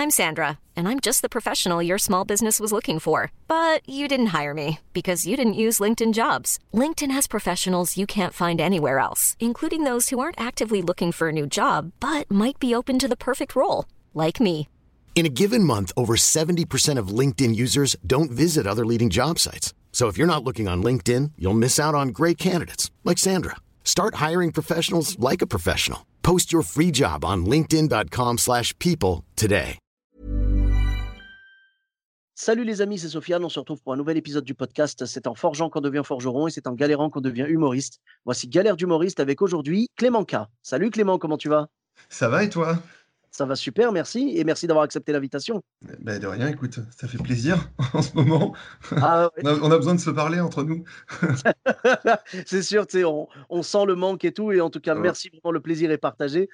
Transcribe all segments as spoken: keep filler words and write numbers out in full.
I'm Sandra, and I'm just the professional your small business was looking for. But you didn't hire me because you didn't use LinkedIn Jobs. LinkedIn has professionals you can't find anywhere else, including those who aren't actively looking for a new job, but might be open to the perfect role, like me. In a given month, over seventy percent of LinkedIn users don't visit other leading job sites. So if you're not looking on LinkedIn, you'll miss out on great candidates like Sandra. Start hiring professionals like a professional. Post your free job on linkedin.com slash people today. Salut les amis, c'est Sofiane. On se retrouve pour un nouvel épisode du podcast. C'est en forgeant qu'on devient forgeron et c'est en galérant qu'on devient humoriste. Voici Galère d'humoriste avec aujourd'hui Clément K. Salut Clément, comment tu vas? Ça va et toi? Ça va super, merci. Et merci d'avoir accepté l'invitation. Ben de rien, écoute, ça fait plaisir en ce moment. Ah ouais. On a, on a besoin de se parler entre nous. C'est sûr, tu sais, on, on sent le manque et tout. Et en tout cas, Ouais. merci vraiment, le plaisir est partagé.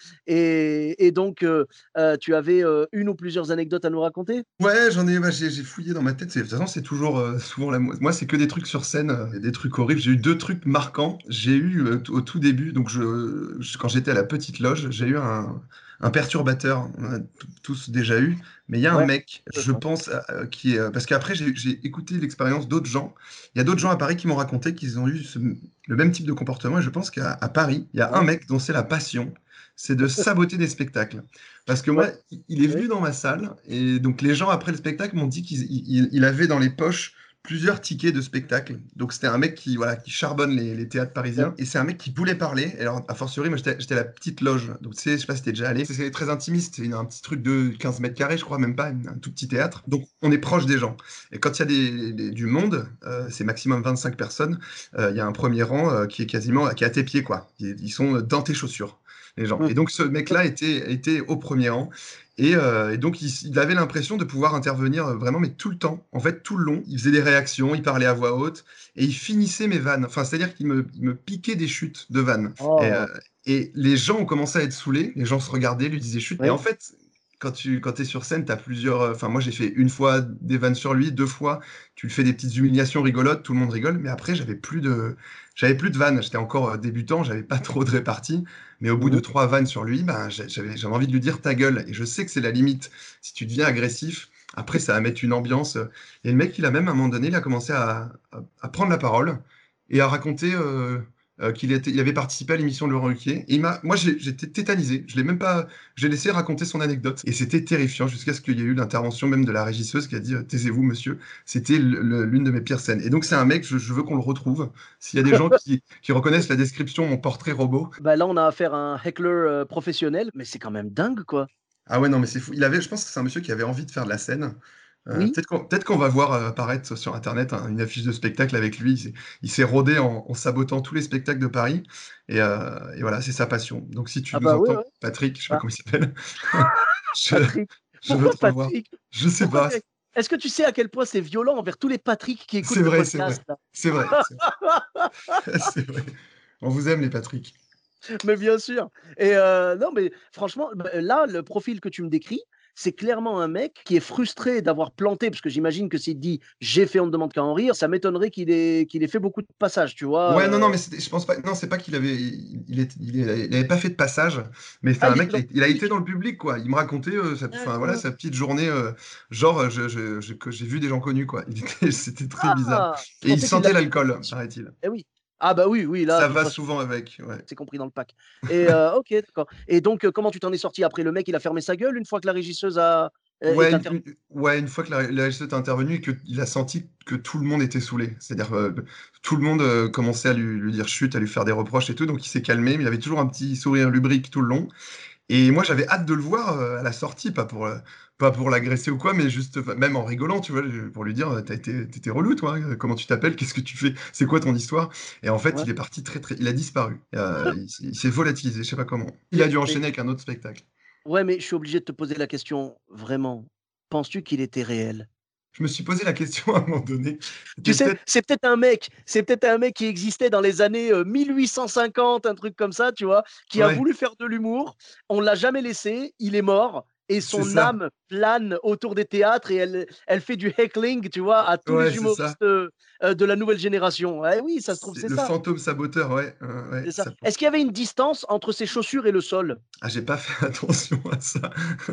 Et, et donc, euh, euh, tu avais euh, une ou plusieurs anecdotes à nous raconter? Ouais, j'en ai, bah, j'ai j'ai fouillé dans ma tête. c'est- De toute façon, c'est toujours euh, souvent la. mo- Moi, c'est que des trucs sur scène, euh, des trucs horribles. J'ai eu deux trucs marquants. J'ai eu euh, t- au tout début, donc je, je- quand j'étais à la petite loge, j'ai eu un, un perturbateur. On a t- tous déjà eu. Mais il y a un Ouais. mec, je pense, euh, qui est. euh, Parce qu'après, j'ai j'ai écouté l'expérience d'autres gens. Il y a d'autres gens à Paris qui m'ont raconté qu'ils ont eu ce- le même type de comportement. Et je pense qu'à à Paris, il y a un Ouais. mec dont c'est la passion, c'est de saboter des spectacles. Parce que moi, Ouais. il il est Ouais. venu dans ma salle. Et donc, les gens, après le spectacle, m'ont dit qu'il il- il- il avait dans les poches plusieurs tickets de spectacle. Donc, c'était un mec qui, voilà, qui charbonne les, les théâtres parisiens. Et c'est un mec qui voulait parler. Et alors, a fortiori, moi, j'étais j'étais à la petite loge. Donc, tu sais, je sais pas si t'es déjà allé. C'est c'est très intimiste. C'est une- un petit truc de quinze mètres carrés, je crois, même pas, une- un tout petit théâtre. Donc, on est proche des gens. Et quand il y a des, des- du monde, euh, c'est maximum vingt-cinq personnes. euh, Il y a un premier rang euh, qui est quasiment qui est à tes pieds, quoi. Ils, ils sont dans tes chaussures, les gens. Et Hum. donc, ce mec-là était, était au premier rang. Et, euh, et donc, il, il avait l'impression de pouvoir intervenir euh, vraiment, mais tout le temps. En fait, tout le long, il faisait des réactions, il parlait à voix haute, et il finissait mes vannes. Enfin, c'est-à-dire qu'il me, il me piquait des chutes de vannes. Et, euh, Oh, et les gens ont commencé à être saoulés, les gens se regardaient, lui disaient chute. Et en oui. fait, quand tu quand es sur scène, tu as plusieurs. euh, Enfin, moi, j'ai fait une fois des vannes sur lui, deux fois, tu lui fais des petites humiliations rigolotes, tout le monde rigole, mais après, j'avais plus de. J'avais plus de vannes, j'étais encore euh, débutant, j'avais pas trop de répartie, mais au bout de Mhm. trois vannes sur lui, ben, j'ai- j'avais j'avais envie de lui dire ta gueule, et je sais que c'est la limite. Si tu deviens agressif, après, ça va mettre une ambiance. euh, Et le mec, il a même, à un moment donné, il a commencé à, à- à prendre la parole et à raconter euh, euh, qu'il était, il avait participé à l'émission de Laurent Ruquier. Et il m'a, moi, j'ai- j'étais tétanisé. Je l'ai même pas, j'ai laissé raconter son anecdote. Et c'était terrifiant jusqu'à ce qu'il y ait eu l'intervention même de la régisseuse qui a dit euh, taisez-vous, monsieur. C'était le- le- l'une de mes pires scènes. Et donc, c'est un mec, je, je veux qu'on le retrouve. S'il y a des gens qui, qui reconnaissent la description, mon portrait robot. Bah là, on a affaire à un heckler euh, professionnel, mais c'est quand même dingue, quoi. Ah ouais, non, mais c'est fou. Il avait, je pense que c'est un monsieur qui avait envie de faire de la scène. Euh, Oui. peut-être qu'on peut-être qu'on va voir euh, apparaître sur Internet hein, une affiche de spectacle avec lui. Il s'est il s'est rodé en, en sabotant tous les spectacles de Paris. Et, euh, et voilà, c'est sa passion. Donc si tu Ah nous bah ouais, entends, ouais. Patrick, je sais pas Ah, comment il s'appelle, je, Patrick. je veux Pourquoi te revoir. Patrick? Je sais Pourquoi pas. Patrick? Est-ce que tu sais à quel point c'est violent envers tous les Patrick qui C'est écoutent le vrai, c'est vrai. podcast là? C'est vrai. C'est vrai. C'est vrai. On vous aime, les Patrick. Mais bien sûr. Et heu, non, mais franchement, bah, là, le profil que tu me décris, c'est clairement un mec qui est frustré d'avoir planté, parce que j'imagine que s'il dit: «J'ai fait, on ne demande qu'à en rire», ça m'étonnerait qu'il ait qu'il ait fait beaucoup de passages, tu vois? Ouais, non, non, Heu, mais c'était- je pense pas. Non, c'est pas qu'il avait, il, est, il, est- il avait pas fait de passage, mais c'est ah, un il mec, était il dans a, le il a été public? dans le public, quoi. Il me racontait, euh, sa, enfin voilà, D'accord. sa petite journée, euh, genre, euh, je, je- je- que j'ai vu des gens connus, quoi. Il était, c'était très bizarre. Ah! Je Et il pensais qu'il sentait l'avait l'alcool, paraît-il. eh oui. Ah bah oui, oui, là, de Ça toute va façon, souvent avec, ouais. c'est compris dans le pack. Et heu, OK, d'accord. Et donc, heu, comment tu t'en es sorti après? Le mec, il a fermé sa gueule une fois que la régisseuse a est est Ouais, une, intervenue? une- ouais, une fois que la, la régie est intervenue et qu'il a senti que tout le monde était saoulé. C'est-à-dire, euh, tout le monde euh, commençait à lui, lui dire chut, à lui faire des reproches et tout, donc il s'est calmé, mais il avait toujours un petit sourire lubrique tout le long. Et moi, j'avais hâte de le voir euh, à la sortie, pas pour, euh, pas pour l'agresser ou quoi, mais juste, enfin, même en rigolant, tu vois, je- pour lui dire, euh, t'as été, t'étais relou, toi, hein, comment tu t'appelles, qu'est-ce que tu fais, c'est quoi ton histoire? Et en fait, Ouais. il est parti très, très, il a disparu. Euh, il, s'est il s'est volatilisé, je sais pas comment. Il a Mais dû mais enchaîner avec un autre spectacle. ouais, mais je suis obligé de te poser la question, vraiment, penses-tu qu'il était réel? Je me suis posé la question à un moment donné. Tu C'était sais, peut-être, c'est peut-être un mec c'est peut-être un mec qui existait dans les années, heu, mille huit cent cinquante, un truc comme ça, tu vois? Qui a ouais, voulu faire de l'humour, on l'a jamais laissé, il est mort et C'est son ça. âme plane autour des théâtres et elle elle fait du heckling, tu vois, à tous Ouais, les c'est ça. humoristes, heu heu, de la nouvelle génération. Eh oui, ça se trouve, C'est c'est le ça, fantôme saboteur, ouais, ouais, ouais, c'est ça. ça Est-ce qu'il y avait une distance entre ses chaussures et le sol? ah, j'ai pas fait attention à ça.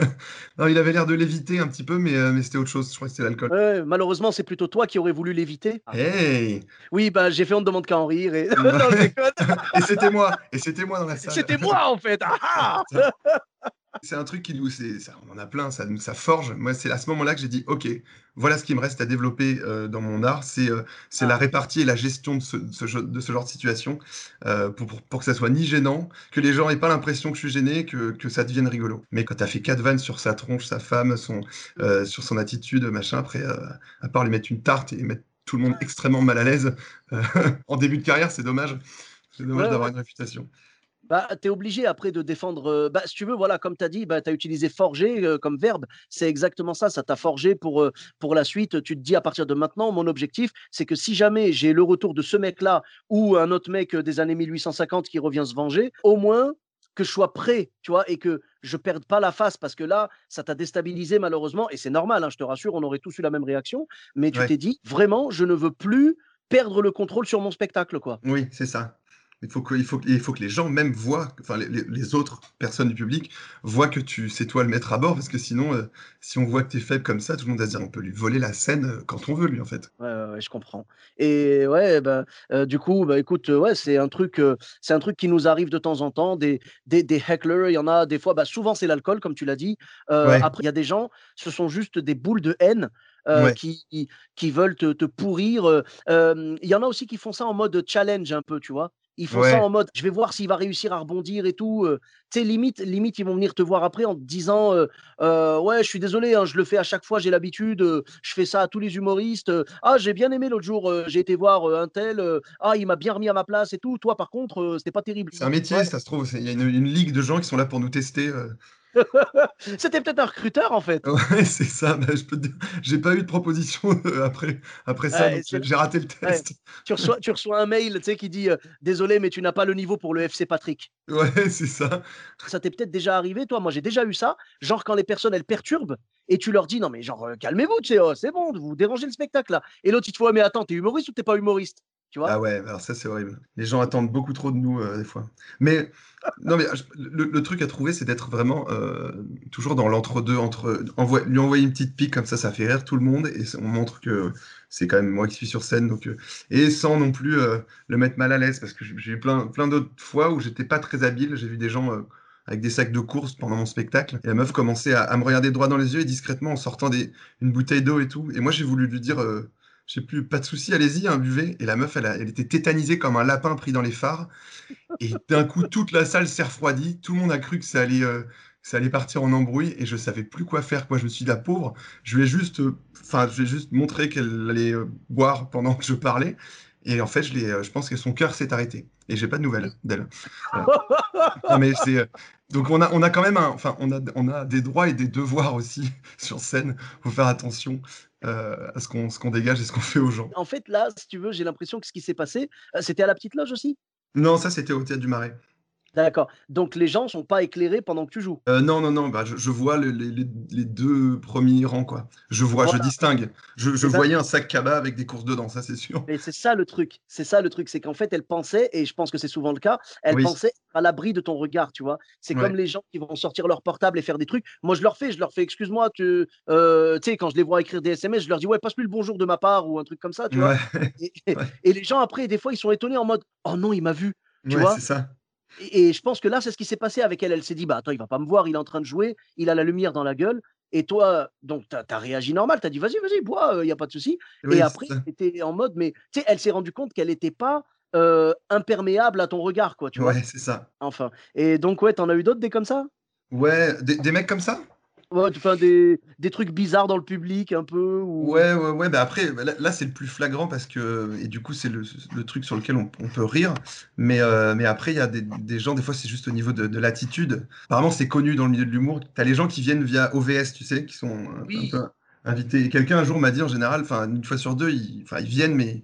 Non, il avait l'air de léviter un petit peu, mais heu, mais c'était autre chose. Je crois que c'était l'alcool. Ouais, malheureusement, c'est plutôt toi qui aurais voulu l'éviter. Ah. Hey! Oui, bah, j'ai fait On ne demande qu'à en rire et non, je Ouais. déconne. Et c'était moi et c'était moi dans la salle. C'était moi, en fait. Ah C'est ça. ah! C'est un truc qui nous c'est ça on en a plein, ça nous ça forge. Moi, c'est à ce moment-là que j'ai dit: «OK, voilà ce qui me reste à développer, heu, dans mon art, c'est, heu, c'est la Ah, répartie et la gestion de ce de ce jeu de ce genre de situation, heu, pour pour pour que ça soit ni gênant, que les gens aient pas l'impression que je suis gêné, que que ça devienne rigolo». Mais quand tu as fait quatre vannes sur sa tronche, sa femme, son, mmh, heu, sur son attitude, machin, après, heu, à part lui mettre une tarte et mettre tout le monde extrêmement mal à l'aise, heu, en début de carrière, c'est dommage. C'est dommage ouais, d'avoir ouais. une réputation. Bah, tu es obligé après de défendre, heu, bah, si tu veux, voilà, comme tu as dit, bah, tu as utilisé forger, heu, comme verbe. C'est exactement ça, ça t'a forgé pour, heu, pour la suite. Tu te dis: «À partir de maintenant, mon objectif, c'est que si jamais j'ai le retour de ce mec-là ou un autre mec, heu, des années mille huit cent cinquante qui revient se venger, au moins que je sois prêt», tu vois? Et que je perde pas la face parce que là, ça t'a déstabilisé malheureusement et c'est normal, hein, je te rassure, on aurait tous eu la même réaction. Mais tu Ouais. t'es dit: «Vraiment, je ne veux plus perdre le contrôle sur mon spectacle, quoi». Oui, c'est ça. Il faut que il faut que il faut que les gens même voient, enfin les les les autres personnes du public voient que tu c'est toi le maître à bord parce que sinon, heu, si on voit que tu es faible comme ça, tout le monde va se dire: «On peut lui voler la scène, heu, quand on veut lui, en fait». Ouais, ouais, ouais, je comprends et ouais, bah, heu, du coup, bah, écoute, heu, ouais, c'est un truc, heu, c'est un truc qui nous arrive de temps en temps, des des des hecklers, il y en a des fois, bah, souvent c'est l'alcool comme tu l'as dit. Heu, Ouais, après il y a des gens, ce sont juste des boules de haine, heu, ouais, qui qui qui veulent te te pourrir, heu, hem, il y en a aussi qui font ça en mode challenge un peu, tu vois? Ils font ça ouais. en mode: «Je vais voir s'il va réussir à rebondir et tout», heu, tu sais limite limite ils vont venir te voir après en te disant, heu Heu, «Ouais, je suis désolé, hein, je le fais à chaque fois, j'ai l'habitude, heu, je fais ça à tous les humoristes, heu. Ah, j'ai bien aimé l'autre jour, heu, j'ai été voir, heu, untel, heu, ah, il m'a bien remis à ma place et tout. Toi, par contre, heu, c'était pas terrible». C'est un Ouais. métier, ça se trouve, c'est il y a une une ligue de gens qui sont là pour nous tester, heu C'était peut-être un recruteur, en fait. ouais, c'est ça, bah, je peux te dire, j'ai pas eu de proposition, heu, après après ça, Ouais, donc c'est j'ai j'ai raté le ouais. test. Tu reçois tu reçois un mail, tu sais, qui dit, heu: «Désolé, mais tu n'as pas le niveau pour le F C Patrick». Ouais, c'est ça. Ça t'est peut-être déjà arrivé, toi? Moi, j'ai déjà eu ça, genre quand les personnes, elles perturbent et tu leur dis: «Non, mais genre, heu, calmez-vous, tu sais, oh, c'est bon, vous dérangez le spectacle, là» et l'autre, il te fait: «Ouais, mais attends, tu es humoriste ou tu es pas humoriste?» Tu vois? Ah ouais, alors ça, c'est horrible. Les gens attendent beaucoup trop de nous, heu, des fois. Mais non, mais je le le truc à trouver, c'est d'être vraiment, heu, toujours dans l'entre-deux, entre envoie lui envoyer une petite pique comme ça, ça fait rire tout le monde et ça on montre que c'est quand même moi qui suis sur scène donc heu et sans non plus, heu, le mettre mal à l'aise parce que j'ai j'ai eu plein plein d'autres fois où j'étais pas très habile. J'ai vu des gens, heu, avec des sacs de courses pendant mon spectacle et la meuf commençait à à me regarder droit dans les yeux et discrètement en sortant des une bouteille d'eau et tout et moi j'ai voulu lui dire, heu je sais plus: «Pas de souci, allez-y, hein, buvez» et la meuf, elle a elle était tétanisée comme un lapin pris dans les phares et d'un coup, toute la salle s'est refroidie. Tout le monde a cru que ça allait, heu, que ça allait partir en embrouille et je savais plus quoi faire, quoi. Je me suis dit: «La pauvre, je lui ai juste, heu, enfin, je lui ai juste montré qu'elle allait, heu, boire pendant que je parlais» et en fait, je l'ai, heu, je pense que son cœur s'est arrêté et j'ai pas de nouvelles d'elle. Voilà. Non, mais c'est, heu, donc on a on a quand même un enfin, on a on a des droits et des devoirs aussi sur scène. Faut faire attention, heu, à ce qu'on ce qu'on dégage et ce qu'on fait aux gens. En fait, là, si tu veux, j'ai l'impression que ce qui s'est passé, heu, c'était à la Petite Loge aussi? Non, ça, c'était au Théâtre du Marais. D'accord, donc les gens sont pas éclairés pendant que tu joues? Heu, non, non, non, bah, je je vois le les les les deux premiers rangs, quoi. Je vois, je Voilà distingue. Je je et ben voyais un sac cabas avec des courses dedans, ça, c'est sûr. et c'est ça le truc, c'est ça le truc, c'est qu'en fait, elle pensait et je pense que c'est souvent le cas, elle Oui, pensait être à l'abri de ton regard, tu vois? C'est comme ouais, les gens qui vont sortir leur portable et faire des trucs. Moi, je leur fais je leur fais: «Excuse-moi, tu» heu, tu sais, quand je les vois écrire des S M S, je leur dis: «Ouais, passe-lui le bonjour de ma part» ou un truc comme ça, tu vois? ouais, Et ouais, et les gens après, des fois, ils sont étonnés en mode: «Oh non, il m'a vu», tu ouais, c'est vois? ça. Et et je pense que là, c'est ce qui s'est passé avec elle. Elle s'est dit: «Bah, attends, il va pas me voir, il est en train de jouer, il a la lumière dans la gueule» et toi, donc tu as tu as réagi normal, tu as dit: «Vas-y, vas-y, bois, il y a pas de souci» et Oui, c'est après, ça. tu étais en mode mais tu sais, elle s'est rendue compte qu'elle était pas, heu, imperméable à ton regard, quoi, tu vois? Ouais, c'est ça. Enfin et donc ouais, tu en as eu d'autres des comme ça? Ouais, des des mecs comme ça? Ouais, enfin des des trucs bizarres dans le public un peu ou Ouais, ouais, ouais, bah, après, bah, là là, c'est le plus flagrant parce que et du coup, c'est le le truc sur lequel on on peut rire, mais heu, mais après, il y a des des gens, des fois, c'est juste au niveau de de l'attitude. Apparemment, c'est connu dans le milieu de l'humour. Tu as les gens qui viennent via O V S, tu sais, qui sont un un peu oui, invités. Et quelqu'un, un jour, m'a dit, en général, enfin, une fois sur deux, ils enfin, ils viennent, mais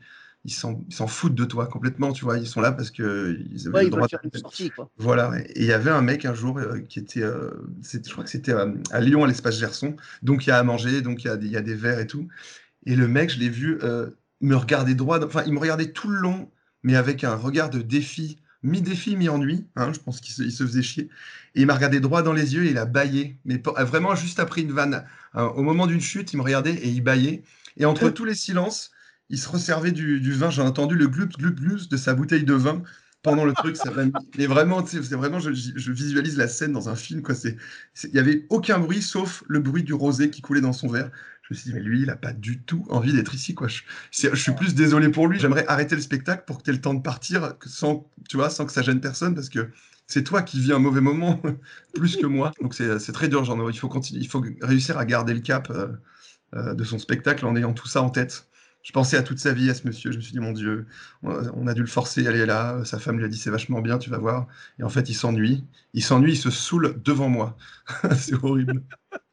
ils s'en ils s'en foutent de toi complètement, tu vois? Ils sont là parce qu'ils avaient Ouais, le ils veulent droit faire une de sortie, quoi. voilà, ouais et il y avait un mec un jour, heu, qui était, heu, c'était je crois que c'était, hem, à Lyon, à l'espace Gerson, donc il y a à manger, donc il y a des il y a des verres et tout et le mec, je l'ai vu, heu, me regarder droit dans enfin, il me regardait tout le long, mais avec un regard de défi, mi-défi, mi-ennui, hein, je pense qu'il se il se faisait chier et il m'a regardé droit dans les yeux et il a bâillé, mais pen ah, vraiment juste après une vanne. Heu, au moment d'une chute, il me regardait et il bâillait et entre tous les silences, il se resservait du du vin. J'ai entendu le gloup, gloup, gloup de sa bouteille de vin pendant le truc, ça m'a mis mais vraiment, tu sais, c'est vraiment je je je visualise la scène dans un film, quoi, c'est c'est il y avait aucun bruit sauf le bruit du rosé qui coulait dans son verre. Je me suis dit: «Mais lui, il a pas du tout envie d'être ici, quoi». Je c'est je suis plus désolé pour lui, j'aimerais arrêter le spectacle pour que tu aies le temps de partir que sans tu vois, sans que ça gêne personne parce que c'est toi qui vis un mauvais moment plus que moi. Donc c'est, c'est très dur, genre, il faut continuer il faut réussir à garder le cap, heu heu, de son spectacle en ayant tout ça en tête. Je pensais à toute sa vie, à ce monsieur, je me suis dit: «Mon Dieu, on a on a dû le forcer à aller là, sa femme lui a dit: "C'est vachement bien, tu vas voir"» et en fait, il s'ennuie. Il s'ennuie, il se saoule devant moi. C'est horrible.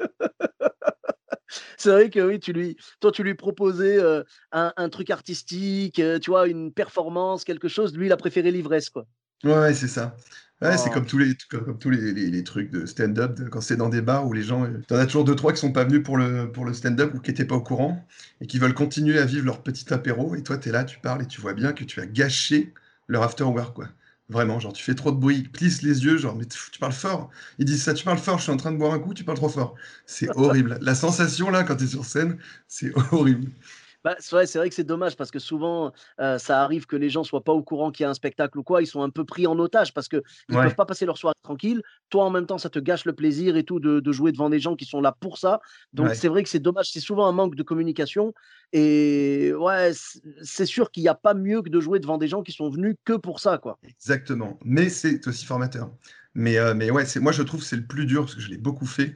C'est vrai que oui, tu lui toi, tu lui proposais, heu, un un truc artistique, heu, tu vois, une performance, quelque chose. Lui, il a préféré l'ivresse, quoi. Ouais, ouais, c'est ça. Ouais, c'est Oh, comme tous les comme comme tous les les les trucs de stand-up, de quand c'est dans des bars où les gens, heu, tu en as toujours deux trois qui sont pas venus pour le pour le stand-up ou qui étaient pas au courant et qui veulent continuer à vivre leur petit apéro et toi, tu es là, tu parles et tu vois bien que tu as gâché leur after work, quoi. Vraiment, genre tu fais trop de bruit, ils plissent les yeux, genre: «Mais tu tu parles fort». Ils disent ça: «Tu parles fort, je suis en train de boire un coup, tu parles trop fort». C'est horrible. La sensation là, quand tu es sur scène, c'est horrible. bah, c'est vrai c'est vrai que c'est dommage parce que souvent, heu, ça arrive que les gens soient pas au courant qu'il y a un spectacle ou quoi. Ils sont un peu pris en otage parce qu'ils peuvent Ouais, pas passer leur soirée tranquille. Toi, en même temps, ça te gâche le plaisir et tout de de jouer devant des gens qui sont là pour ça. Donc ouais. c'est vrai que c'est dommage. C'est souvent un manque de communication et ouais, c c'est sûr qu'il y a pas mieux que de jouer devant des gens qui sont venus que pour ça, quoi. Exactement, mais c'est aussi formateur. Mais heu, mais ouais, c'est moi je trouve que c'est le plus dur parce que je l'ai beaucoup fait.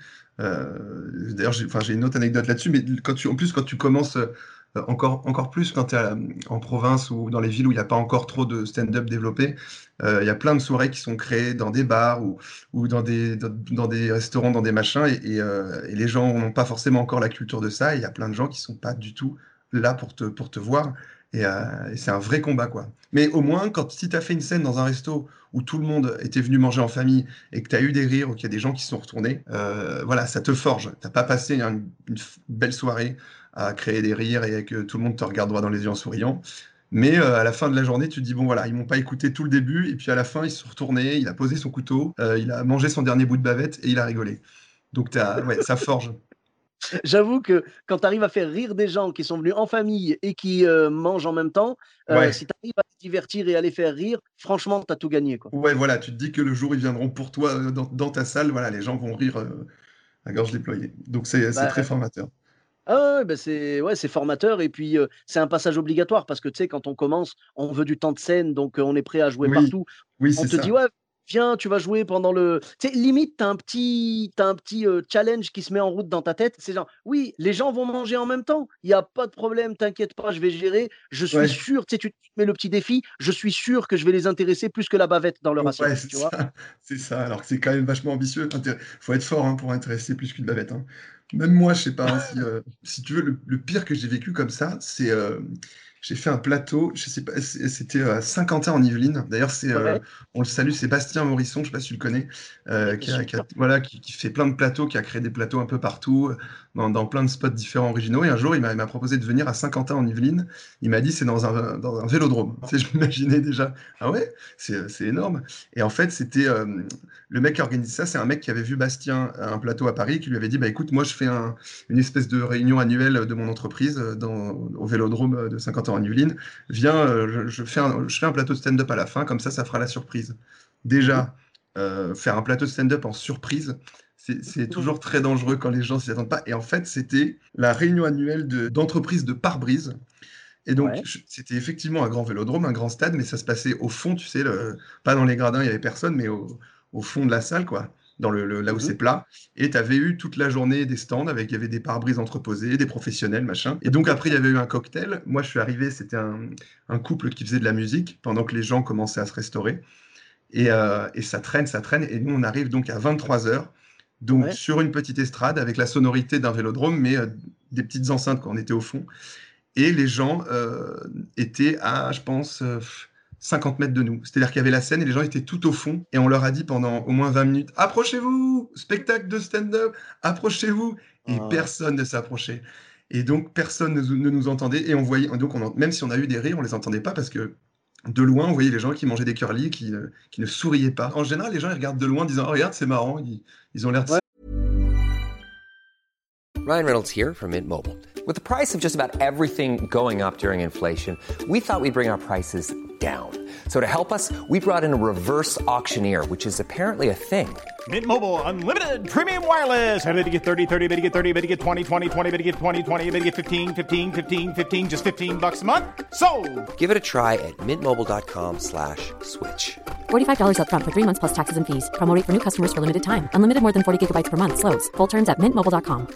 Heu, d'ailleurs j'ai enfin j'ai une autre anecdote là-dessus, mais quand tu en plus quand tu commences, heu, encore encore plus quand tu es à en province ou dans les villes où il y a pas encore trop de stand-up développé, heu, il y a plein de soirées qui sont créées dans des bars ou ou dans des dans dans des restaurants, dans des machins et et heu, et les gens n'ont pas forcément encore la culture de ça et il y a plein de gens qui sont pas du tout là pour te pour te voir et heu, et c'est un vrai combat, quoi. Mais au moins, quand si tu as fait une scène dans un resto où tout le monde était venu manger en famille et que tu as eu des rires ou qu'il y a des gens qui se sont retournés, heu, voilà, ça te forge. Tu as pas passé un une f belle soirée à créer des rires et que tout le monde te regarde droit dans les yeux en souriant. Mais, heu, à la fin de la journée, tu te dis: «Bon voilà, ils m'ont pas écouté tout le début» et puis à la fin, ils se sont retournés, il a posé son couteau, heu, il a mangé son dernier bout de bavette et il a rigolé. Donc tu as ouais, ça forge. J'avoue que quand tu arrives à faire rire des gens qui sont venus en famille et qui, heu, mangent en même temps, heu, Ouais, si tu arrives à les divertir et à les faire rire, franchement, tu as tout gagné, quoi. ouais, voilà, tu te dis que le jour où ils viendront pour toi, heu, dans dans ta salle, voilà, les gens vont rire, heu, à gorge déployée. Donc c'est c'est très Bah, formateur. ah ouais, ouais, bah, c'est ouais, c'est formateur et puis, heu, c'est un passage obligatoire parce que, tu sais, quand on commence, on veut du temps de scène, donc, heu, on est prêt à jouer Oui, partout. oui, On c'est te dit: ça. «Ouais, viens, tu vas jouer pendant le» tu sais, limite, tu as un petit tu as un petit, heu, challenge qui se met en route dans ta tête. C'est genre: «Oui, les gens vont manger en même temps, il y a pas de problème, t'inquiète pas, je vais gérer. Je suis Ouais, sûr» tu sais, tu te mets le petit défi: «Je suis sûr que je vais les intéresser plus que la bavette dans leur ouais, assiette», c'est tu vois? ça, c'est ça. Alors que c'est quand même vachement ambitieux. Intér faut être fort, hein, pour intéresser plus qu'une bavette, hein. Même moi, je sais pas, hein, si, heu, si tu veux, le le pire que j'ai vécu comme ça, c'est, hem, j'ai fait un plateau, je sais pas, c'est c'était, heu, à Saint-Quentin en Yvelines. D'ailleurs, c'est, Ouais, heu, on le salue, c'est Bastien Morisson, je sais pas si tu le connais, oui, heu, bien qui a sûr. qui a voilà, qui qui fait plein de plateaux, qui a créé des plateaux un peu partout, heu, dans dans plein de spots différents originaux et un jour, il m'a il m'a proposé de venir à Saint-Quentin en Yvelines. Il m'a dit: «C'est dans un dans un vélodrome». Tu sais, je m'imaginais déjà: «Ah ouais? C'est, c'est énorme». Et en fait, c'était, hem, le mec qui organise ça, c'est un mec qui avait vu Bastien à un plateau à Paris, qui lui avait dit: «Bah, écoute, moi, je fais un une espèce de réunion annuelle de mon entreprise, heu, dans au Vélodrome, de Saint-Quentin-en-Yvelines. Viens, heu, je je fais un je fais un plateau de stand-up à la fin, comme ça, ça fera la surprise». Mmh Déjà, heu, faire un plateau de stand-up en surprise, c'est c'est mh. toujours très dangereux quand les gens s'y attendent pas et en fait, c'était la réunion annuelle de d'entreprises de pare-brise et donc Ouais. ch c'était effectivement un grand vélodrome, un grand stade, mais ça se passait au fond, tu sais, le pas dans les gradins, il y avait personne, mais au au fond de la salle, quoi, dans le le là où Mmh c'est plat et tu avais eu toute la journée des stands avec il y avait des pare-brises entreposés, des professionnels, machin et donc après il y avait eu un cocktail. Moi, je suis arrivé, c'était un un couple qui faisait de la musique pendant que les gens commençaient à se restaurer et heu et ça traîne, ça traîne et nous, on arrive donc à vingt-trois heures, donc Ouais. sur une petite estrade avec la sonorité d'un vélodrome, mais heu, des petites enceintes, quoi, on était au fond et les gens euh, étaient à, je pense, euh, cinquante mètres de nous. C'est-à-dire qu'il y avait la scène et les gens étaient tout au fond et on leur a dit pendant au moins vingt minutes « Approchez-vous! Spectacle de stand-up! Approchez-vous !» Et Ah. personne ne s'approchait. Et donc, personne ne, ne nous entendait. Et on voyait, donc on, même si on a eu des rires, on les entendait pas parce que de loin, on voyait les gens qui mangeaient des curly, qui, ne- qui ne souriaient pas. En général, les gens, ils regardent de loin en disant « Oh, regarde, c'est marrant. » Ils, ils ont l'air de... Ouais. Ryan Reynolds here from Mint Mobile. With the price of just about everything going up during inflation, we thought we'd bring our prices down. So to help us, we brought in a reverse auctioneer, which is apparently a thing. Mint Mobile Unlimited Premium Wireless. How to get thirty, thirty, how to get thirty, how to get twenty, twenty, twenty, how to get twenty, twenty, how to get fifteen, fifteen, fifteen, fifteen, just fifteen bucks a month? Sold! Give it a try at mintmobile.com slash switch. forty-five dollars up front for three months plus taxes and fees. Promo rate for new customers for limited time. Unlimited more than forty gigabytes per month. Slows full terms at mint mobile dot com.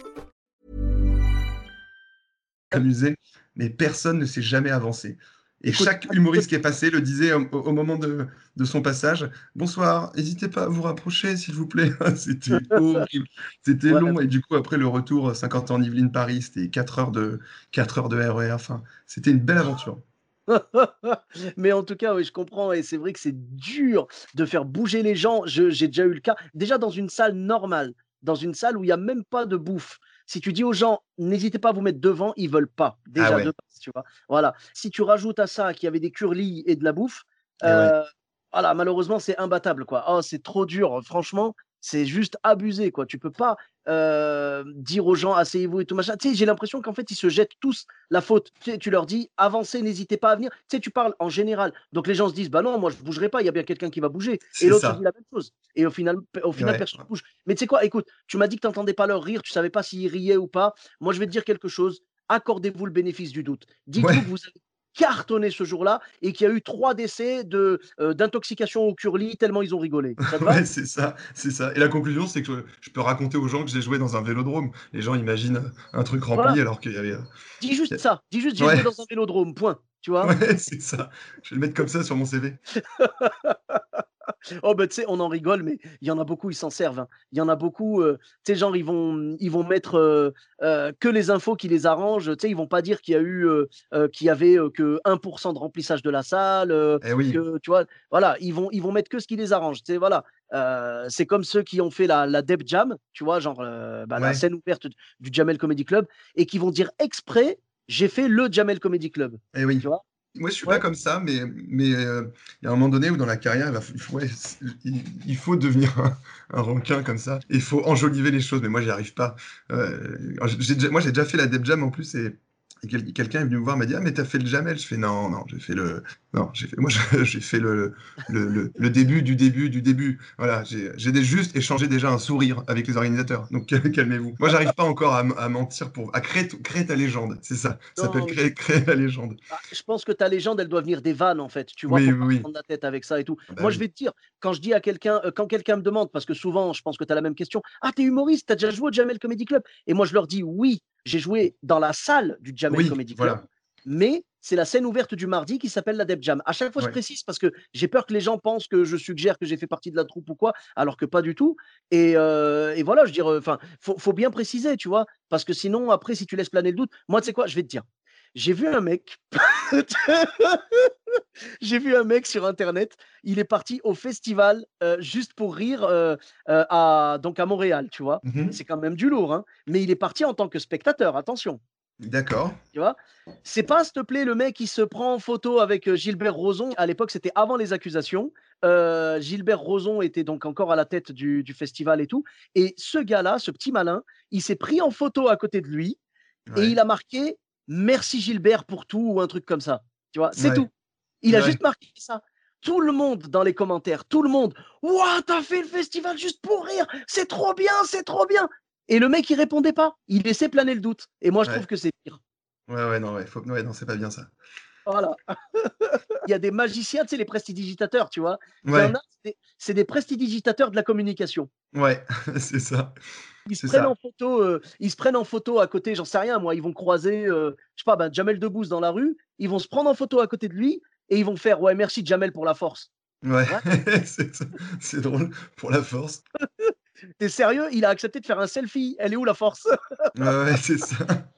amusé, mais personne ne s'est jamais avancé. Et Écoute, chaque humoriste qui est passé le disait au, au moment de, de son passage « Bonsoir, n'hésitez pas à vous rapprocher, s'il vous plaît. » C'était horrible, c'était Ouais. long. Et du coup, après le retour, cinquante ans Yvelines-Paris, c'était quatre heures de, quatre heures de R E R. Enfin, c'était une belle aventure. Mais en tout cas, oui, je comprends et c'est vrai que c'est dur de faire bouger les gens. Je j'ai déjà eu le cas. Déjà dans une salle normale, dans une salle où il y a même pas de bouffe. Si tu dis aux gens: «N'hésitez pas à vous mettre devant», ils veulent pas, Ah déjà ouais, de base, tu vois? Voilà. Si tu rajoutes à ça qu'il y avait des curly et de la bouffe, et ouais. heu, voilà, malheureusement, c'est imbattable, quoi. Oh, c'est trop dur, franchement, c'est juste abusé, quoi. Tu peux pas, heu, dire aux gens: «Asseyez-vous» et tout machin. Tu sais, j'ai l'impression qu'en fait, ils se jettent tous la faute. Tu sais, tu leur dis: «Avancez, n'hésitez pas à venir». Tu sais, tu parles en général. Donc les gens se disent: «Bah non, moi je bougerai pas, il y a bien quelqu'un qui va bouger». Et C'est l'autre se dit ça. la même chose. Et au final, pe au Et final, ouais. personne bouge. Mais tu sais quoi? Écoute, tu m'as dit que tu entendais pas leur rire, tu savais pas s'ils riaient ou pas. Moi, je vais te dire quelque chose, accordez-vous le bénéfice du doute. Dites-vous Ouais. que vous avez cartonné ce jour-là et qu'il y a eu trois décès de, heu, d'intoxication au curly tellement ils ont rigolé. Ça te va? Ouais, c'est ça, c'est ça. Et la conclusion, c'est que je peux raconter aux gens que j'ai joué dans un vélodrome. Les gens imaginent un truc Voilà. rempli alors qu'il y avait. euh, Dis il y juste a- ça. Dis juste: «J'ai Ouais, joué dans un vélodrome», point. Tu vois? ouais, c'est ça. Je vais le mettre comme ça sur mon C V. Oh bah, tu sais, on en rigole, mais il y en a beaucoup, ils s'en servent, hein. Il y en a beaucoup, heu, tu sais, genre, ils vont ils vont mettre, heu heu, que les infos qui les arrangent. Tu sais, ils vont pas dire qu'il y a eu, heu heu, qu'il y avait, heu, que un pour cent de remplissage de la salle, heu, Eh oui, que tu vois? Voilà, ils vont ils vont mettre que ce qui les arrange, tu sais, voilà. Heu, c'est comme ceux qui ont fait la la Deb Jam, tu vois? Genre, heu, bah, la ouais, scène ouverte d du Jamel Comedy Club et qui vont dire exprès: «J'ai fait le Jamel Comedy Club». eh oui. Tu vois? Moi, je suis pas Ouais. comme ça, mais mais heu, il y a un moment donné où dans la carrière, il va f il faut ouais, c il il faut devenir un un requin comme ça. Il faut enjoliver les choses, mais moi, j'y arrive pas. Heu, alors j'ai déjà moi, j'ai déjà fait la Deb Jam en plus et et quel quelqu'un est venu me voir, m'a dit: «Ah mais tu as fait le Jamel?» Je fais: «Non, non, j'ai fait le non, j'ai fait moi, je j'ai fait le le le le début du début du début». Voilà, j'ai j'ai dé juste échangé déjà un sourire avec les organisateurs, donc calmez-vous. Moi, j'arrive pas encore à m à mentir pour à créer t créer ta légende, c'est ça. Ça s'appelle Non. créer créer la légende. Bah, je pense que ta légende, elle doit venir des vannes, en fait, tu vois? Oui, Faut oui, pas se oui. prendre la tête avec ça et tout. Ah bah Moi, je oui. vais te dire, quand je dis à quelqu'un, heu, quand quelqu'un me demande, parce que souvent, je pense que tu as la même question: «Ah, tu es humoriste, tu as déjà joué au Jamel Comedy Club?» Et moi, je leur dis: «Oui, j'ai joué dans la salle du Jamel Oui, Comedy Club, voilà. mais c'est la scène ouverte du mardi qui s'appelle la Deb Jam». À chaque fois, je Ouais. précise parce que j'ai peur que les gens pensent que je suggère que j'ai fait partie de la troupe ou quoi, alors que pas du tout. Et heu et voilà, je veux dire, enfin, faut faut bien préciser, tu vois? Parce que sinon, après, si tu laisses planer le doute, moi, tu sais quoi? Je vais te dire, j'ai vu un mec j'ai vu un mec sur internet, il est parti au festival, heu, juste pour rire, heu heu, à donc à Montréal, tu vois? Mmh mh. C'est quand même du lourd, hein, mais il est parti en tant que spectateur, attention, D'accord. tu vois? C'est pas, s'il te plaît, le mec qui se prend en photo avec, heu, Gilbert Rozon. À l'époque, c'était avant les accusations. Heu, Gilbert Rozon était donc encore à la tête du du festival et tout, et ce gars-là, ce petit malin, il s'est pris en photo à côté de lui et Ouais. il a marqué: «Merci Gilbert pour tout» ou un truc comme ça, tu vois? C'est Ouais. tout. Il a Ouais. juste marqué ça. Tout le monde dans les commentaires, tout le monde: «Waouh, tu as fait le festival juste pour rire! C'est trop bien, c'est trop bien!» Et le mec, il répondait pas. Il laissait planer le doute et moi, je trouve Ouais. que c'est pire. Ouais, ouais, non, ouais, faut ouais, non, c'est pas bien ça. Voilà. Il y a des magiciens, tu sais, les prestidigitateurs, tu vois? Il y en Ouais, a, c'est des c'est des prestidigitateurs de la communication. ouais, c'est ça, Ils se c'est prennent en ça. photo, heu, ils se prennent en photo à côté, j'en sais rien moi, ils vont croiser, heu, je sais pas, ben, Jamel Debbouze dans la rue, ils vont se prendre en photo à côté de lui et ils vont faire: «Ouais, merci Jamel pour la force». Ouais, Ouais, c'est ça, c'est drôle pour la force. tu es sérieux? Il a accepté de faire un selfie, elle est où la force? Ouais, ouais, c'est ça.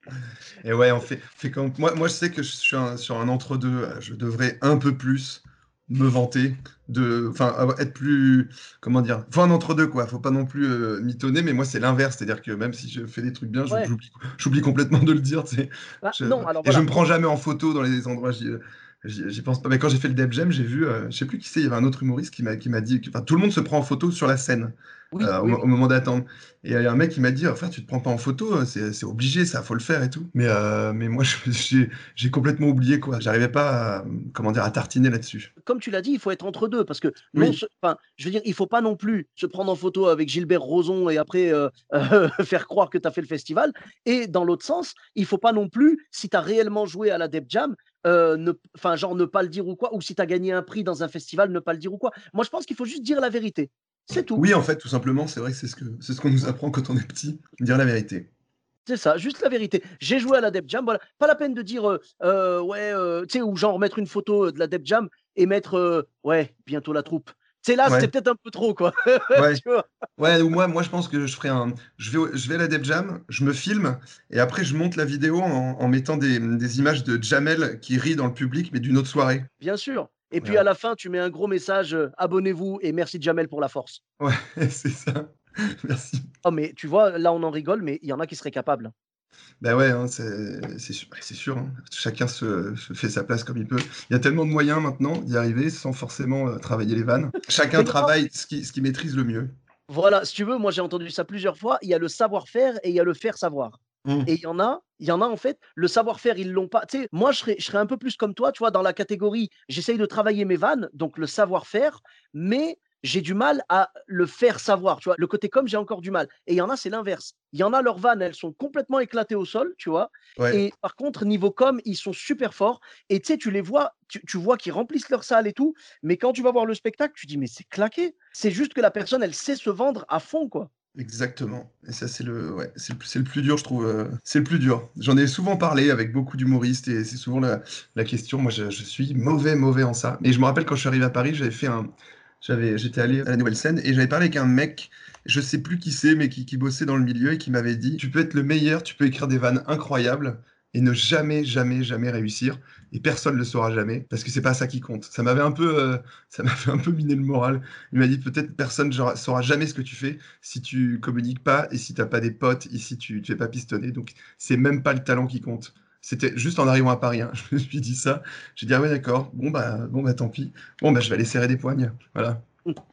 Et ouais, on fait, fait comme... moi, moi, je sais que je suis un- sur un entre-deux. Je devrais un peu plus me vanter, de, enfin, avoir- être plus, comment dire, faut un entre-deux, quoi. Faut pas non plus euh, mitonner, mais moi, c'est l'inverse. C'est-à-dire que même si je fais des trucs bien, je- Ouais. j'oublie, j'oublie complètement de le dire, tu sais. Bah, Je- non, alors et je voilà. me prends jamais en photo dans les endroits. J'y, j'y- j'y pense pas. Mais quand j'ai fait le Def Jam, j'ai vu, euh, je sais plus qui c'est, il y avait un autre humoriste qui m'a, qui m'a dit, que- enfin, tout le monde se prend en photo sur la scène. Oui, euh, au, oui, mo- oui. au moment d'attendre. Et il y a un mec qui m'a dit, enfin, tu te prends pas en photo, euh, c'est c'est obligé, ça, faut le faire et tout. Mais, euh, mais moi, je- j'ai j'ai complètement oublié, quoi. J'arrivais pas à, comment dire, à tartiner là-dessus. Comme tu l'as dit, il faut être entre deux parce que non, Oui, se- enfin, je veux dire, il faut pas non plus se prendre en photo avec Gilbert Rozon et après euh, euh, faire croire que tu as fait le festival. Et dans l'autre sens, il faut pas non plus, si tu as réellement joué à la Def Jam, euh, ne, enfin, genre ne pas le dire ou quoi, ou si tu as gagné un prix dans un festival, ne pas le dire ou quoi. Moi, je pense qu'il faut juste dire la vérité. C'est tout. oui, en fait, tout simplement, c'est vrai que c'est ce que c'est ce qu'on nous apprend quand on est petit, dire la vérité. C'est ça, juste la vérité. J'ai joué à la Def Jam, voilà. Pas la peine de dire, euh, euh, ouais, euh, tu sais, ou genre mettre une photo euh, de la Def Jam et mettre, euh, ouais, bientôt la troupe. Tu sais, là, c'était Ouais, peut-être un peu trop, quoi. ouais, Tu vois? ouais. Ou moi, moi, je pense que je ferai un, je vais, au- je vais à la Def Jam, je me filme et après je monte la vidéo en, en mettant des, des images de Jamel qui rit dans le public, mais d'une autre soirée. Bien sûr. Et puis à Voilà. la fin, tu mets un gros message, euh, abonnez-vous et merci Jamel pour la force. Ouais, c'est ça. Merci. Oh, mais tu vois, là, on en rigole, mais il y en a qui seraient capables. Bah ouais, hein, c'est c'est sûr, c'est sûr, hein. Chacun se, se fait sa place comme il peut. Il y a tellement de moyens maintenant d'y arriver sans forcément euh, travailler les vannes. Mais Chacun il y en a, travaille ce qui, ce qui maîtrise le mieux. voilà, si tu veux, moi j'ai entendu ça plusieurs fois. Il y a le savoir-faire et il y a le faire savoir. Mm. Et il y en a, il y en a en fait, le savoir-faire, ils l'ont pas. Tu sais, moi je serais, je serais un peu plus comme toi, tu vois, dans la catégorie, j'essaye de travailler mes vannes, donc le savoir-faire, mais j'ai du mal à le faire savoir, tu vois. Le côté com, j'ai encore du mal. Et il y en a, c'est l'inverse. Il y en a, leurs vannes, elles sont complètement éclatées au sol, tu vois. Ouais, Et par contre, niveau com, ils sont super forts. Et tu sais, tu les vois, tu, tu vois qu'ils remplissent leur salle et tout. Mais quand tu vas voir le spectacle, tu dis, mais c'est claqué. C'est juste que la personne, elle sait se vendre à fond, quoi. exactement. Et ça, c'est le, ouais, c'est le, plus- c'est le plus dur, je trouve. euh, C'est le plus dur. J'en ai souvent parlé avec beaucoup d'humoristes et c'est souvent la, la question. Moi, je, je suis mauvais, mauvais en ça. Et je me rappelle quand je suis arrivé à Paris, j'avais fait un, j'avais, j'étais allé à la Nouvelle Scène et j'avais parlé avec un mec, je sais plus qui c'est, mais qui, qui bossait dans le milieu et qui m'avait dit, tu peux être le meilleur, tu peux écrire des vannes incroyables et ne jamais, jamais, jamais réussir. Et personne ne le saura jamais parce que c'est pas ça qui compte. Ça m'avait un peu, euh, ça m'avait un peu miné le moral. Il m'a dit peut-être personne ne saura jamais ce que tu fais si tu communiques pas et si t'as pas des potes et si tu ne fais pas pistonner. Donc c'est même pas le talent qui compte. C'était juste en arrivant à Paris, hein. Je me suis dit ça. J'ai dit ah ouais d'accord. Bon bah bon bah tant pis. Bon bah je vais aller serrer des poignes. Voilà.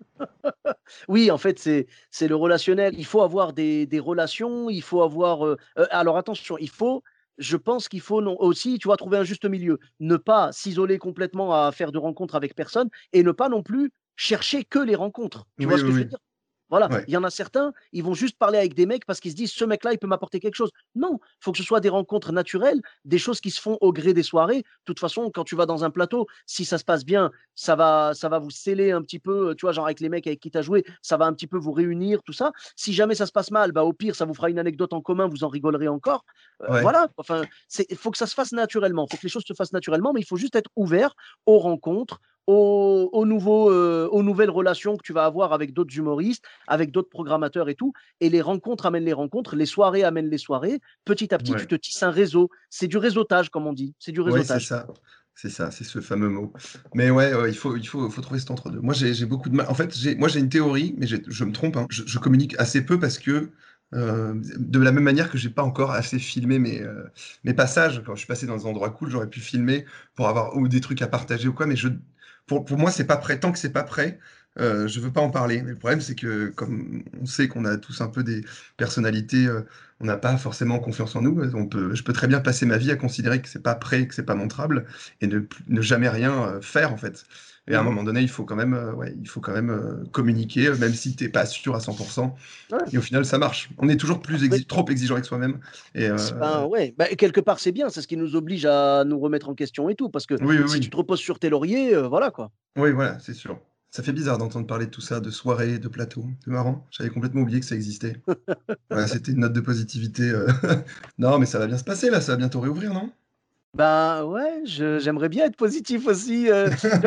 Oui, en fait, c'est c'est le relationnel. Il faut avoir des des relations, il faut avoir, heu heu, alors attention, il faut je pense qu'il faut non aussi, tu vois, trouver un juste milieu. Ne pas s'isoler complètement à faire de rencontres avec personne et ne pas non plus chercher que les rencontres. Tu vois Oui ce que oui je veux oui. dire? Voilà, Ouais. il y en a certains, ils vont juste parler avec des mecs parce qu'ils se disent: «Ce mec-là, il peut m'apporter quelque chose». Non, il faut que ce soit des rencontres naturelles, des choses qui se font au gré des soirées. De toute façon, quand tu vas dans un plateau, si ça se passe bien, ça va ça va vous sceller un petit peu, tu vois, genre avec les mecs avec qui tu as joué, ça va un petit peu vous réunir, tout ça. Si jamais ça se passe mal, bah, au pire, ça vous fera une anecdote en commun, vous en rigolerez encore. Heu, Ouais. voilà, enfin, c'est il faut que ça se fasse naturellement, il faut que les choses se fassent naturellement, mais il faut juste être ouvert aux rencontres, aux aux nouveaux, heu, aux nouvelles relations que tu vas avoir avec d'autres humoristes, avec d'autres programmateurs et tout. Et les rencontres amènent les rencontres, les soirées amènent les soirées. Petit à petit, tu Ouais. te tisses un réseau. C'est du réseautage, comme on dit. C'est du Oui, c'est réseautage. ça. C'est ça, c'est ce fameux mot. Mais ouais, ouais, il faut, il faut, faut trouver cet entre-deux. Moi, j'ai j'ai beaucoup de mal. En fait, j'ai, moi, j'ai une théorie, mais j'ai- je me trompe, hein. Je, je communique assez peu parce que, euh, de la même manière que j'ai pas encore assez filmé mes, euh, mes passages. Quand je suis passé dans des endroits cool, j'aurais pu filmer pour avoir ou des trucs à partager ou quoi. Mais je, pour, pour moi, c'est pas prêt. Tant que c'est pas prêt, euh, je veux pas en parler. Mais le problème, c'est que comme on sait qu'on a tous un peu des personnalités. euh, on n'a pas forcément confiance en nous. On peut, je peux très bien passer ma vie à considérer que c'est pas prêt, que c'est pas montrable, et ne, plus- ne jamais rien euh, faire en fait. Et à un Mmh. moment donné, il faut quand même, euh, ouais, il faut quand même euh, communiquer, euh, même si t'es pas sûr à cent pour cent. Ouais. Et au final, ça marche. On est toujours plus Après exi- trop exigeant avec soi-même. Et c'est euh, ben, ouais, bah, quelque part, c'est bien. C'est ce qui nous oblige à nous remettre en question et tout. Parce que oui, oui, si tu oui, te reposes sur tes lauriers, heu, voilà, quoi. oui, voilà, c'est sûr. Ça fait bizarre d'entendre parler de tout ça, de soirées, de plateaux. C'est marrant. J'avais complètement oublié que ça existait. Voilà, c'était une note de positivité. euh. Non, mais ça va bien se passer là. Ça va bientôt réouvrir, non? Ben, ouais, je j'aimerais bien être positif aussi, heu, tu vois? J'ai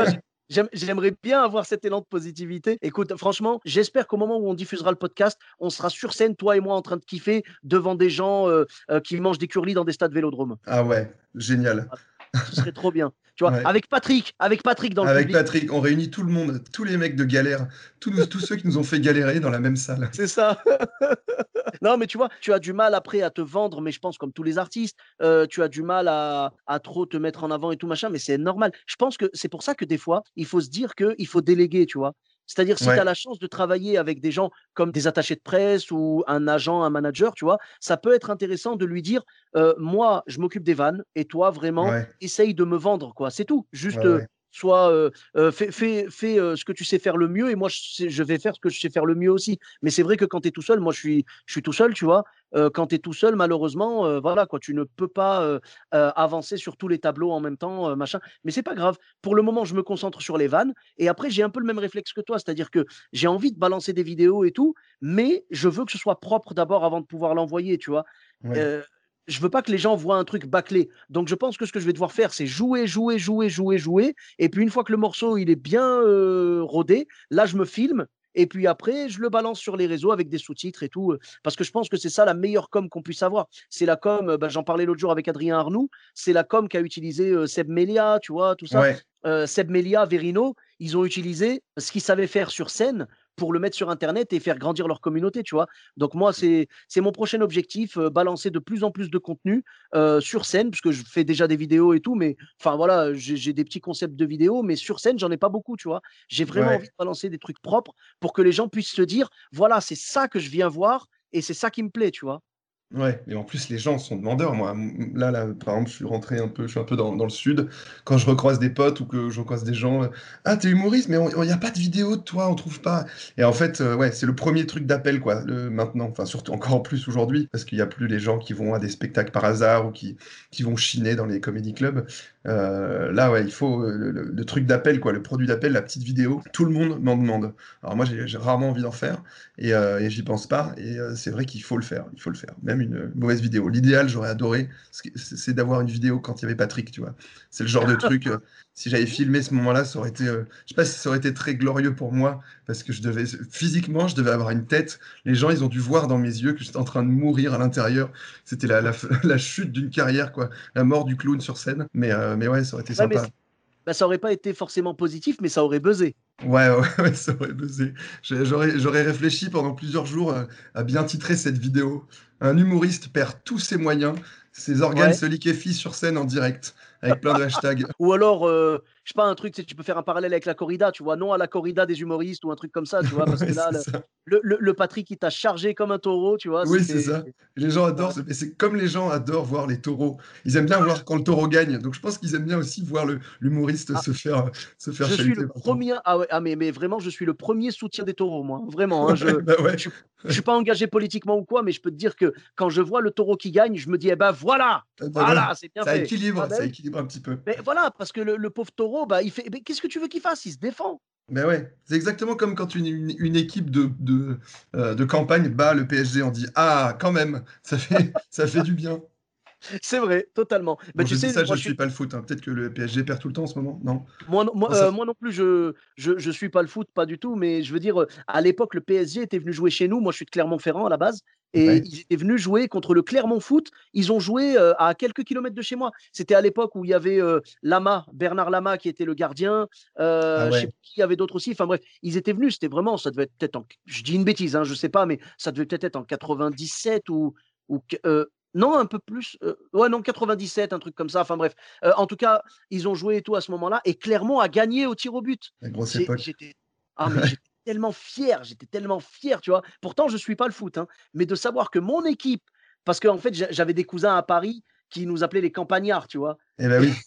J'aime j'aimerais bien avoir cet élan de positivité. Écoute, franchement, j'espère qu'au moment où on diffusera le podcast, on sera sur scène, toi et moi, en train de kiffer devant des gens euh, euh, qui mangent des curlis dans des stades vélodromes. Ah ouais, génial. Ah, ce serait trop bien. Tu vois, Ouais. avec Patrick, avec Patrick dans le Avec public. Patrick, on réunit tout le monde, tous les mecs de galère, tous, nous- tous ceux qui nous ont fait galérer dans la même salle. C'est ça. Non, mais tu vois, tu as du mal après à te vendre, mais je pense comme tous les artistes, euh, tu as du mal à, à trop te mettre en avant et tout machin, mais c'est normal. Je pense que c'est pour ça que des fois, il faut se dire qu'il faut déléguer, tu vois. C'est-à-dire, si tu as Ouais, la chance de travailler avec des gens comme des attachés de presse ou un agent, un manager, tu vois, ça peut être intéressant de lui dire, euh, moi, je m'occupe des vannes et toi, vraiment, ouais, essaye de me vendre, quoi. C'est tout. ouais, Juste, euh, ouais. soit euh, euh, fais, fais, fais euh, ce que tu sais faire le mieux et moi, je, sais- je vais faire ce que je sais faire le mieux aussi. Mais c'est vrai que quand tu es tout seul, moi, je suis, je suis tout seul, tu vois. Euh, quand tu es tout seul, malheureusement, euh, voilà, quoi, tu ne peux pas euh, euh, avancer sur tous les tableaux en même temps, euh, machin. Mais c'est pas grave. Pour le moment, je me concentre sur les vannes. Et après, j'ai un peu le même réflexe que toi, c'est-à-dire que j'ai envie de balancer des vidéos et tout, mais je veux que ce soit propre d'abord avant de pouvoir l'envoyer, tu vois. Ouais. Euh, je veux pas que les gens voient un truc bâclé. Donc, je pense que ce que je vais devoir faire, c'est jouer, jouer, jouer, jouer, jouer. Et puis, une fois que le morceau, il est bien euh, rodé, là, je me filme. Et puis après, je le balance sur les réseaux avec des sous-titres et tout. euh, Parce que je pense que c'est ça la meilleure com qu'on puisse avoir. C'est la com, euh, bah, j'en parlais l'autre jour avec Adrien Arnoux, c'est la com qu'a utilisé euh, Seb Melia, tu vois, tout ça. Ouais. Euh, Seb Melia, Verino, ils ont utilisé ce qu'ils savaient faire sur scène pour le mettre sur Internet et faire grandir leur communauté, tu vois. Donc moi, c'est c'est mon prochain objectif, euh, balancer de plus en plus de contenu euh, sur scène, parce que je fais déjà des vidéos et tout, mais enfin voilà, j'ai j'ai des petits concepts de vidéos, mais sur scène, j'en ai pas beaucoup, tu vois. J'ai vraiment envie Ouais. de balancer des trucs propres pour que les gens puissent se dire, voilà, c'est ça que je viens voir et c'est ça qui me plaît, tu vois. Ouais, et en plus les gens sont demandeurs. Moi, m- là, là, par exemple, je suis rentré un peu, je suis un peu dans, dans le sud. Quand je recroise des potes ou que je recroise des gens, euh, ah, t'es humoriste, mais il n'y a pas de vidéo de toi, on trouve pas. Et en fait, euh, ouais, c'est le premier truc d'appel, quoi, le, maintenant. Enfin, surtout encore plus aujourd'hui, parce qu'il n'y a plus les gens qui vont à des spectacles par hasard ou qui, qui vont chiner dans les comédie clubs. Euh, là, ouais, il faut euh, le, le- le truc d'appel, quoi, le produit d'appel, la petite vidéo. Tout le monde m'en demande. Alors moi, j'ai j'ai rarement envie d'en faire et, euh, et j'y pense pas. Et euh, c'est vrai qu'il faut le faire, il faut le faire. Même une mauvaise vidéo. L'idéal, j'aurais adoré, c'est c'est d'avoir une vidéo quand il y avait Patrick, tu vois. C'est le genre de truc. euh, si j'avais filmé ce moment-là, ça aurait été, euh, je sais pas si ça aurait été très glorieux pour moi, parce que je devais, physiquement, je devais avoir une tête. Les gens, ils ont dû voir dans mes yeux que j'étais en train de mourir à l'intérieur. C'était la, la, la chute d'une carrière, quoi. La mort du clown sur scène. Mais, euh, mais ouais, ça aurait été Ouais, mais sympa. bah, ça aurait pas été forcément positif, mais ça aurait buzzé. Ouais, ouais, ouais, ça aurait buzzé. J'ai- J'aurais, j'aurais réfléchi pendant plusieurs jours à, à bien titrer cette vidéo. Un humoriste perd tous ses moyens, ses organes Ouais. se liquéfient sur scène en direct, avec plein de hashtags. Ou alors, euh, je sais pas, un truc, tu sais, tu peux faire un parallèle avec la corrida, tu vois, non à la corrida des humoristes ou un truc comme ça, tu vois, parce Ouais, que là, c'est le, ça. le, le- le Patrick, il t'a chargé comme un taureau, tu vois, Oui, c'est c'était. ça. Les gens adorent, Voilà. ce- mais c'est comme les gens adorent voir les taureaux. Ils aiment bien voir quand le taureau gagne. Donc je pense qu'ils aiment bien aussi voir le- l'humoriste Ah, se faire, se faire je suis chahuter le par le taureau. premier, ah ouais, ah mais, mais vraiment, je suis le premier soutien des taureaux, moi, vraiment, hein, Ouais, je, bah ouais. je, suis- je suis pas engagé politiquement ou quoi, mais je peux te dire que quand je vois le taureau qui gagne, je me dis, eh ben voilà, Ah, bah voilà. voilà, c'est bien Ça fait. Ah équilibre, ben ça oui, équilibre un petit peu. mais voilà, parce que le, le pauvre taureau, bah, il fait, mais qu'est-ce que tu veux qu'il fasse? Il se défend. Mais ouais, c'est exactement comme quand une, une- une équipe de, de, euh, de campagne bat le P S G, on dit ah quand même, ça fait ça fait du bien. C'est vrai, totalement. Bon, Ben, tu je dis sais, ça, je moi, ne je suis suis, pas le foot, hein. Peut-être que le P S G perd tout le temps en ce moment. Non, Moi, non- moi, non ça. euh, moi non plus, je, je, je suis pas le foot, pas du tout, mais je veux dire, euh, à l'époque, le P S G était venu jouer chez nous. Moi, je suis de Clermont-Ferrand à la base, et Ouais, ils étaient venus jouer contre le Clermont Foot. Ils ont joué euh, à quelques kilomètres de chez moi. C'était à l'époque où il y avait euh, Lama, Bernard Lama, qui était le gardien. ah Euh, je sais ouais. pas qui, il y avait d'autres aussi. Enfin bref, ils étaient venus. C'était vraiment, ça devait être peut-être en, je dis une bêtise, hein, je sais pas, mais ça devait peut-être être en quatre-vingt-dix-sept ou, ou euh, non, un peu plus. euh, ouais, non, quatre-vingt-dix-sept, un truc comme ça. Enfin bref. Euh, en tout cas, ils ont joué et tout à ce moment-là, et Clermont a gagné au tir au but. La grosse J'ai- époque. J'étais, ah mais j'étais tellement fier, j'étais tellement fier, tu vois. Pourtant, je suis pas le foot, hein, mais de savoir que mon équipe, parce qu'en fait, j'a- j'avais des cousins à Paris qui nous appelaient les campagnards, tu vois. Eh ben oui.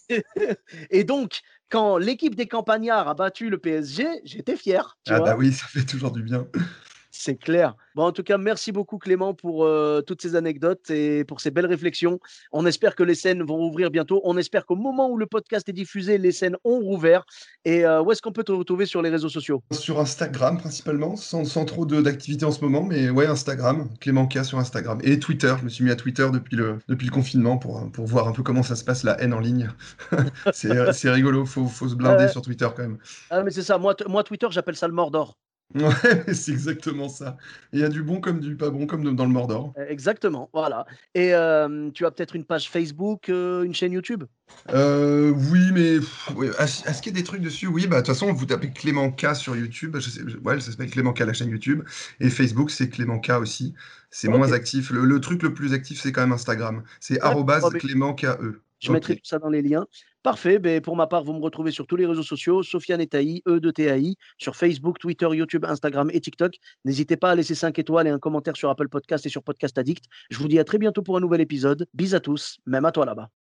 Et donc, quand l'équipe des campagnards a battu le P S G, j'étais fier, tu Ah bah vois. oui, ça fait toujours du bien. C'est clair. Bon, en tout cas, merci beaucoup Clément pour euh, toutes ces anecdotes et pour ces belles réflexions. On espère que les scènes vont rouvrir bientôt. On espère qu'au moment où le podcast est diffusé, les scènes ont rouvert. Et euh, où est-ce qu'on peut te retrouver sur les réseaux sociaux? Sur Instagram principalement, sans, sans trop de- d'activité en ce moment, mais ouais, Instagram, Clément K sur Instagram. Et Twitter, je me suis mis à Twitter depuis le, depuis le confinement pour, pour voir un peu comment ça se passe la haine en ligne. C'est c'est rigolo, faut, faut se blinder Euh, sur Twitter quand même. ah, mais c'est ça. Moi, t- moi, Twitter, j'appelle ça le Mordor. Ouais, c'est exactement ça. Il y a du bon comme du pas bon, comme dans le Mordor. Euh, Exactement. Voilà. Et euh, tu as peut-être une page Facebook, euh, une chaîne YouTube? Euh, oui, mais pff, ouais, est-ce est-ce qu'il y a des trucs dessus? Oui, bah de toute façon, vous tapez Clément K sur YouTube. Je sais, je- ouais, ça s'appelle Clément K la chaîne YouTube. Et Facebook, c'est Clément K aussi. C'est Ok. moins actif. Le, le truc le plus actif, c'est quand même Instagram. C'est D'accord. arrobase Bon, mais Clément K E. je Ok. mettrai tout ça dans les liens. Parfait. Ben, pour ma part, vous me retrouvez sur tous les réseaux sociaux, Sofiane et Taï, E de T A I, sur Facebook, Twitter, YouTube, Instagram et TikTok. N'hésitez pas à laisser cinq étoiles et un commentaire sur Apple Podcast et sur Podcast Addict. Je vous dis à très bientôt pour un nouvel épisode. Bis à tous, même à toi là-bas.